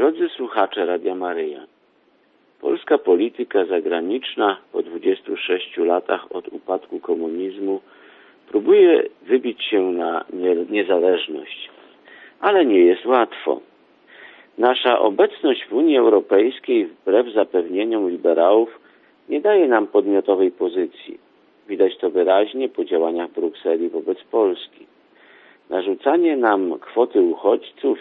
Drodzy słuchacze Radia Maryja, polska polityka zagraniczna po 26 latach od upadku komunizmu próbuje wybić się na niezależność, ale nie jest łatwo. Nasza obecność w Unii Europejskiej, wbrew zapewnieniom liberałów, nie daje nam podmiotowej pozycji. Widać to wyraźnie po działaniach Brukseli wobec Polski. Narzucanie nam kwoty uchodźców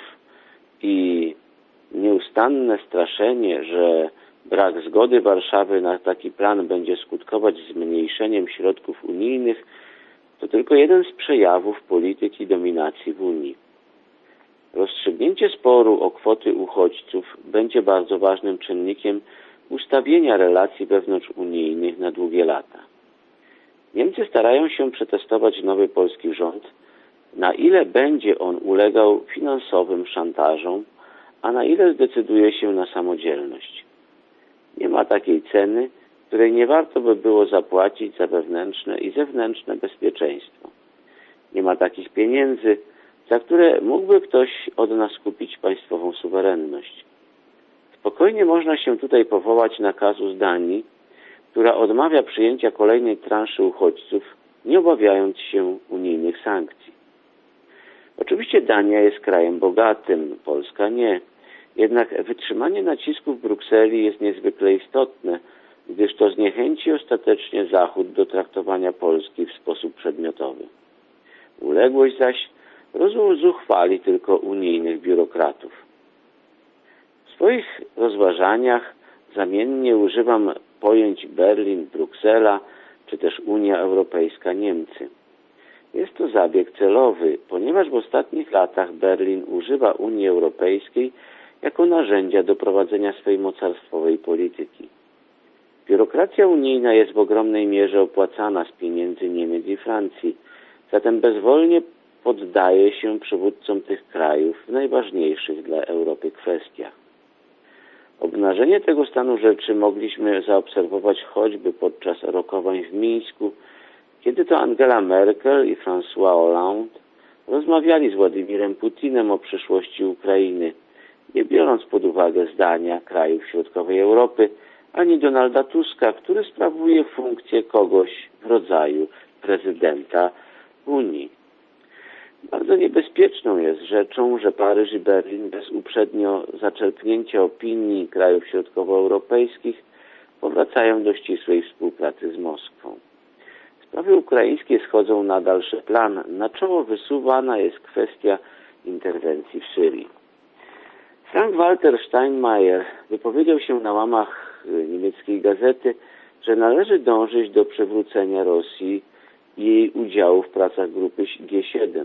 i nieustanne straszenie, że brak zgody Warszawy na taki plan będzie skutkować zmniejszeniem środków unijnych, to tylko jeden z przejawów polityki dominacji w Unii. Rozstrzygnięcie sporu o kwoty uchodźców będzie bardzo ważnym czynnikiem ustawienia relacji wewnątrzunijnych na długie lata. Niemcy starają się przetestować nowy polski rząd, na ile będzie on ulegał finansowym szantażom, a na ile zdecyduje się na samodzielność. Nie ma takiej ceny, której nie warto by było zapłacić za wewnętrzne i zewnętrzne bezpieczeństwo. Nie ma takich pieniędzy, za które mógłby ktoś od nas kupić państwową suwerenność. Spokojnie można się tutaj powołać na kazus Danii, która odmawia przyjęcia kolejnej transzy uchodźców, nie obawiając się unijnych sankcji. Oczywiście Dania jest krajem bogatym, Polska nie. Jednak wytrzymanie nacisków w Brukseli jest niezwykle istotne, gdyż to zniechęci ostatecznie Zachód do traktowania Polski w sposób przedmiotowy. Uległość zaś rozuchwali tylko unijnych biurokratów. W swoich rozważaniach zamiennie używam pojęć Berlin, Bruksela, czy też Unia Europejska, Niemcy. Jest to zabieg celowy, ponieważ w ostatnich latach Berlin używa Unii Europejskiej jako narzędzia do prowadzenia swej mocarstwowej polityki. Biurokracja unijna jest w ogromnej mierze opłacana z pieniędzy Niemiec i Francji, zatem bezwolnie poddaje się przywódcom tych krajów w najważniejszych dla Europy kwestiach. Obnażenie tego stanu rzeczy mogliśmy zaobserwować choćby podczas rokowań w Mińsku, kiedy to Angela Merkel i François Hollande rozmawiali z Władimirem Putinem o przyszłości Ukrainy, nie biorąc pod uwagę zdania krajów środkowej Europy, ani Donalda Tuska, który sprawuje funkcję kogoś w rodzaju prezydenta Unii. Bardzo niebezpieczną jest rzeczą, że Paryż i Berlin bez uprzednio zaczerpnięcia opinii krajów środkowoeuropejskich powracają do ścisłej współpracy z Moskwą. Sprawy ukraińskie schodzą na dalszy plan. Na czoło wysuwana jest kwestia interwencji w Syrii. Frank-Walter Steinmeier wypowiedział się na łamach niemieckiej gazety, że należy dążyć do przywrócenia Rosji i jej udziału w pracach grupy G7.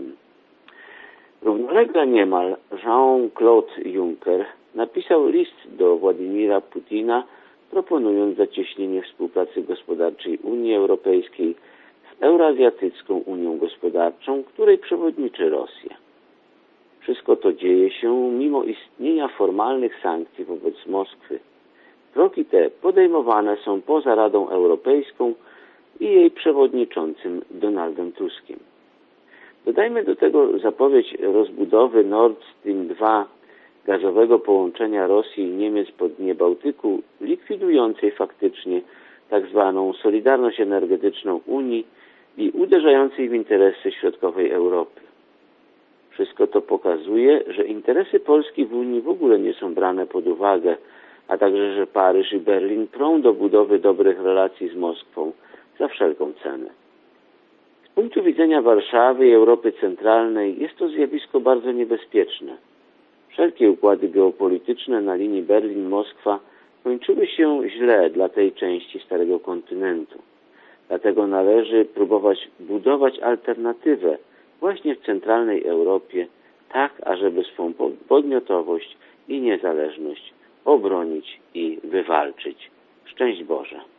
Równolegle niemal Jean-Claude Juncker napisał list do Władimira Putina, proponując zacieśnienie współpracy gospodarczej Unii Europejskiej z Eurazjatycką Unią Gospodarczą, której przewodniczy Rosja. Wszystko to dzieje się mimo istnienia formalnych sankcji wobec Moskwy. Kroki te podejmowane są poza Radą Europejską i jej przewodniczącym Donaldem Tuskiem. Dodajmy do tego zapowiedź rozbudowy Nord Stream 2, gazowego połączenia Rosji i Niemiec po dnie Bałtyku, likwidującej faktycznie tzw. solidarność energetyczną Unii i uderzającej w interesy środkowej Europy. Wszystko to pokazuje, że interesy Polski w Unii w ogóle nie są brane pod uwagę, a także, że Paryż i Berlin prą do budowy dobrych relacji z Moskwą za wszelką cenę. Z punktu widzenia Warszawy i Europy Centralnej jest to zjawisko bardzo niebezpieczne. Wszelkie układy geopolityczne na linii Berlin-Moskwa kończyły się źle dla tej części Starego Kontynentu. Dlatego należy próbować budować alternatywę właśnie w centralnej Europie, tak ażeby swą podmiotowość i niezależność obronić i wywalczyć. Szczęść Boże!